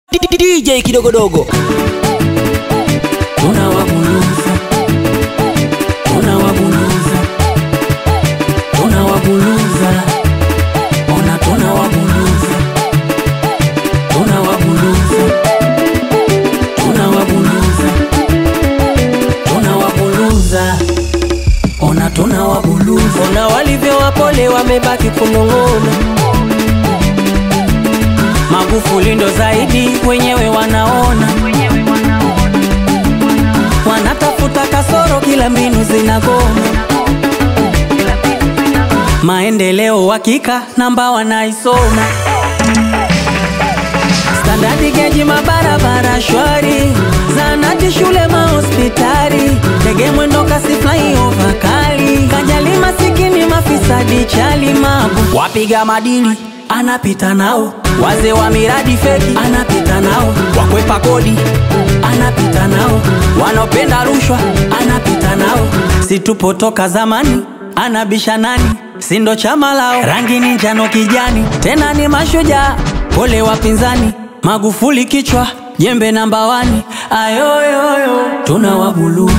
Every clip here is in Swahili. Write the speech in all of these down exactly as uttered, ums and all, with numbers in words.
D J Kidogodogo. Tunawabuluza, tunawabuluza, tunawabuluza, ona tunawabuluza, tunawabuluza, tunawabuluza, tunawabuluza, ona tunawabuluza. Ona walivyo wapole wamebaki kunong'ona. Magufuli ndo zaidi wenyewe wanaona, wanatafuta kasoro kila mbinu zinagoma. Maendeleo hakika namba wanaisoma. Standard gauge mabarabara shwari, zahanati shule mahospitali, ndege mwendo kasi flyover kali, kajali masikini mafisadi chali mabu. Wapiga madili anapita nao, wazee wa miradi feki anapita nao, wakwepa kodi anapita nao, wanopenda rushwa anapita nao. Situpo toka zamani anabisha nani, sindo chama lao, rangi ni njano kijani, tena ni mashujaa pole wapinzani. Magufuli kichwa jembe namba wani, ayoyoyo tunawabuluza,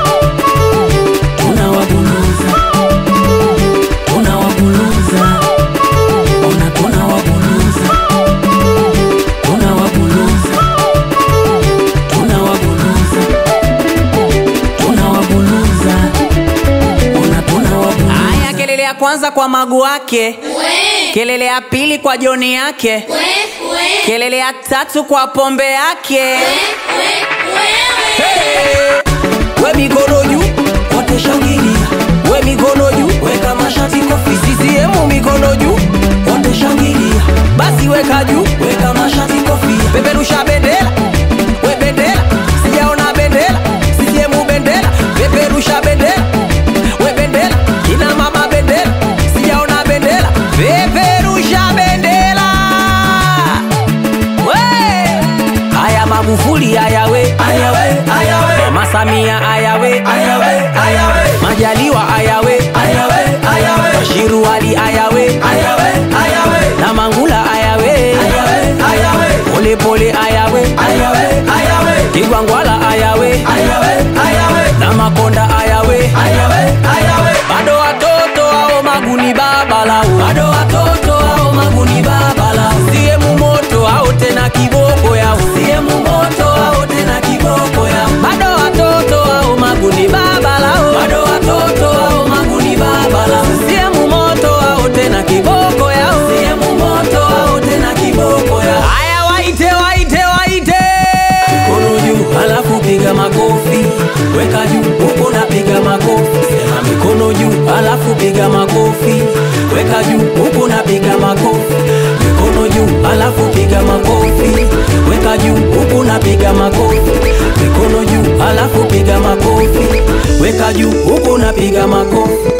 tunawabuluza, tunawabuluza, ona tunawabuluza, tunawabuluza, tunawabuluza, tunawabuluza, ona tunawabuluza. Aya, kelele ya kwanza kwa Magu wake, kelele ya pili kwa Joni yake, kelele ya tatu kwa pombe yake. Hey! We mikono juu, wote shangilia. We mikono juu, weka mashati kofi. C C M mikono juu, wote shangilia. Basi weka juu, weka mashati kofi. Peperusha bendera, we bendera, sijaona bendera. C C M bendera, peperusha bendera, we bendera, kina mama bendera, sijaona bendera. Peperusha bendera. Magufuli ayawe, ayawe, ayawe. Mama Samia ayawe, ayawe, ayawe. Majaliwa ayawe, ayawe, ayawe. Bashiru Ali ayawe, ayawe, ayawe. Na Mangula ayawe, ayawe, ayawe. Pole pole ayawe, ayawe, ayawe. Kigwangwala ayawe, ayawe, ayawe. Na Makonda ayawe, ayawe, ayawe. Bado watoto hao Maguni baba lao, bado watoto hao Maguni baba lao. C M moto hao tena kiboko yao, C M moto hao tena kiboko yao. Bado watoto hao Maguni baba lao, bado watoto hao Maguni baba lao. C M moto hao tena kiboko yao, C M moto hao tena kiboko yao. Aya waite waite waite, mikono juu alafu piga makofi, weka juu huko na piga makofi. Sema mikono juu alafu piga makofi, weka juu huko na piga makofi. Mikono juu alafu piga makofi, weka juu huku na piga makofi. Mikono juu alafu piga makofi, weka juu huku na piga makofi.